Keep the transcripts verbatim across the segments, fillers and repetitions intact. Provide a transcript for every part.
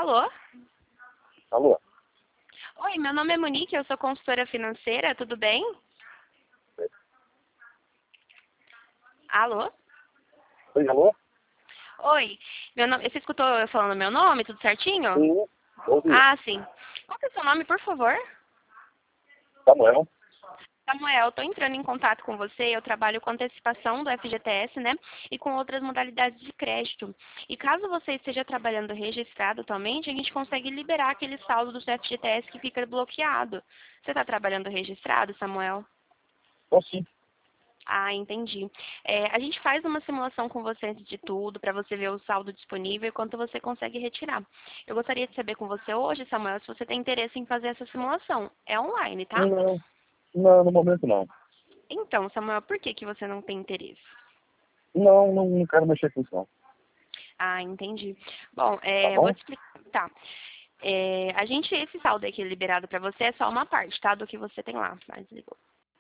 Alô? Alô? Oi, meu nome é Monique, eu sou consultora financeira, tudo bem? Alô? Oi, alô? Oi, meu nome, você escutou eu falando meu nome, tudo certinho? Sim, ouvi. Ah, sim. Qual que é o seu nome, por favor? Samuel? Samuel, estou entrando em contato com você, eu trabalho com antecipação do F G T S, né, e com outras modalidades de crédito. E caso você esteja trabalhando registrado atualmente, a gente consegue liberar aquele saldo do F G T S que fica bloqueado. Você está trabalhando registrado, Samuel? Tô sim. Ah, entendi. É, a gente faz uma simulação com você antes de tudo, para você ver o saldo disponível e quanto você consegue retirar. Eu gostaria de saber com você hoje, Samuel, se você tem interesse em fazer essa simulação. É online, tá? Não, não, no momento não. Então, Samuel, por que, que você não tem interesse? Não, não, não quero mexer com isso não. Ah, entendi. Bom, Tá é, vou bom? te explicar. Tá. É, a gente, esse saldo aqui liberado para você é só uma parte, tá? Do que você tem lá. Mas ligou.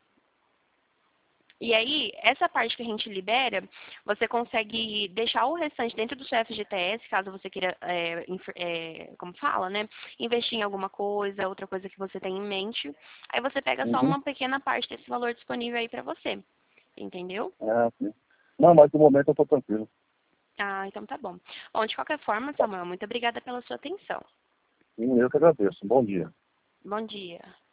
E aí, essa parte que a gente libera, você consegue deixar o restante dentro do seu F G T S, caso você queira, é, inf- é, como fala, né? Investir em alguma coisa, outra coisa que você tem em mente. Aí você pega só Uhum. uma pequena parte desse valor disponível aí para você. Entendeu? Ah, sim. Não, mas no momento eu tô tranquilo. Ah, então tá bom. Bom, de qualquer forma, Samuel, muito obrigada pela sua atenção. Sim, eu que agradeço. Bom dia. Bom dia.